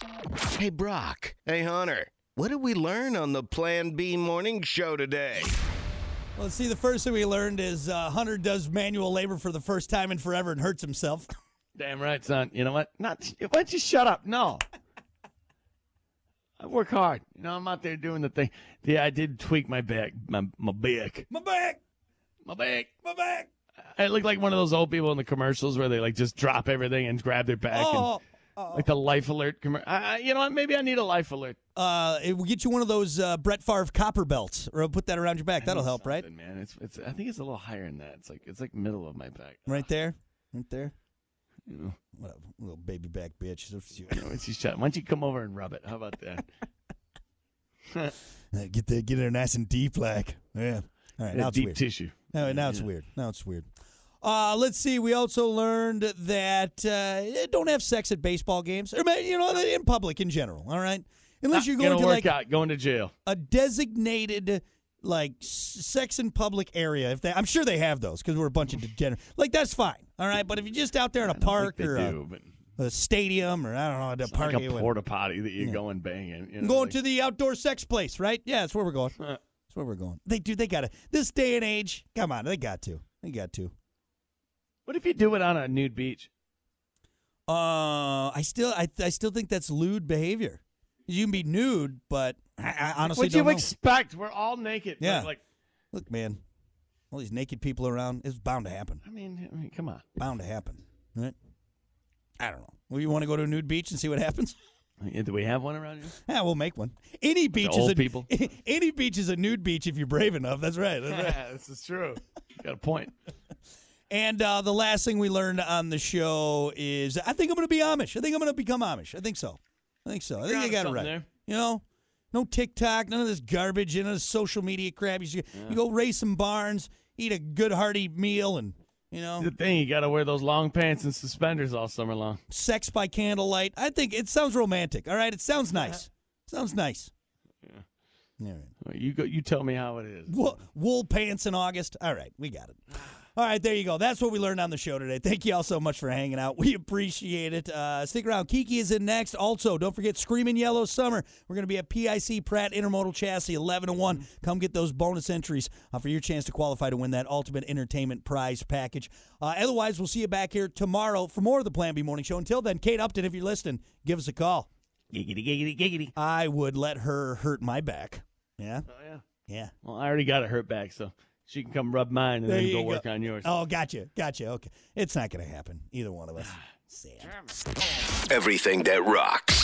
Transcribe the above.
Hey, Brock. Hey, Hunter. What did we learn on the Plan B morning show today? Well, let's see. The first thing we learned is Hunter does manual labor for the first time in forever and hurts himself. Damn right, son. You know what? Why don't you shut up? No. I work hard. You know, I'm out there doing the thing. Yeah, I did tweak my back. My back. My back. My back. My back. I look like one of those old people in the commercials where they like just drop everything and grab their back. Like the Life Alert commercial. You know what? Maybe I need a Life Alert. It will get you one of those Brett Favre copper belts, or put that around your back. That'll help, right? Man, it's. I think it's a little higher than that. It's like middle of my back. Right there, right there. You know, what a little baby back bitch. Why don't you come over and rub it? How about that? Get it nice and deep, like yeah. All right, now it's deep weird. Tissue. Now it's weird. Now it's weird. Let's see. We also learned that don't have sex at baseball games, or in public in general. All right, unless you're going to going to jail, a designated sex in public area. I'm sure they have those because we're a bunch of degenerates. That's fine. All right, but if you're just out there in a park or a stadium or I don't know, a park, like a porta potty that you go and bang in. You know, going to the outdoor sex place, right? Yeah, that's where we're going. That's where we're going. They got to. This day and age, come on, they got to. What if you do it on a nude beach? I still think that's lewd behavior. You can be nude, but I honestly don't know. What do you expect? We're all naked. Yeah. Look, man, all these naked people around, it's bound to happen. I mean, come on. Bound to happen, right? I don't know. Well, you want to go to a nude beach and see what happens? Do we have one around here? Yeah, we'll make one. Any beach is people. Any beach is a nude beach if you're brave enough. That's right. This is true. You got a point. And the last thing we learned on the show is I think I'm going to be Amish. I think I'm going to become Amish. I think so. I think I got it right. There. You know, no TikTok, none of this garbage, none of this social media crap. You go race some barns, eat a good hearty meal, and, you know. The thing, you got to wear those long pants and suspenders all summer long. Sex by candlelight. I think it sounds romantic, all right? It sounds nice. Sounds nice. Yeah. All right. You tell me how it is. Wool pants in August. All right, we got it. All right, there you go. That's what we learned on the show today. Thank you all so much for hanging out. We appreciate it. Stick around. Kiki is in next. Also, don't forget Screaming Yellow Summer. We're going to be at PIC Pratt Intermodal Chassis 11-1. Come get those bonus entries for your chance to qualify to win that Ultimate Entertainment Prize package. Otherwise, we'll see you back here tomorrow for more of the Plan B Morning Show. Until then, Kate Upton, if you're listening, give us a call. Giggity, giggity, giggity. I would let her hurt my back. Yeah? Oh, yeah. Yeah. Well, I already got a hurt back, so she can come rub mine and then go work on yours. Oh, gotcha. Okay. It's not going to happen. Either one of us. Sad. Everything that rocks.